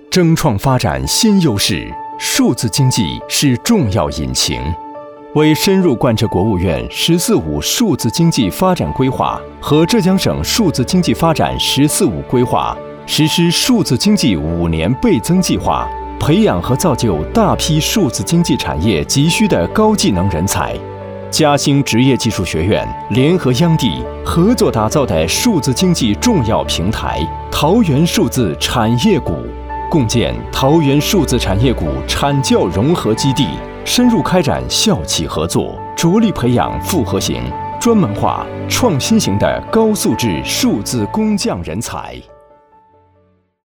争创发展新优势，数字经济是重要引擎。为深入贯彻国务院“十四五”数字经济发展规划和浙江省数字经济发展“十四五”规划，实施数字经济5年倍增计划，培养和造就大批数字经济产业急需的高技能人才。嘉兴职业技术学院联合央地合作打造的数字经济重要平台——桃园数字产业谷，共建桃园数字产业谷产教融合基地，深入开展校企合作，着力培养复合型、专门化、创新型的高素质数字工匠人才。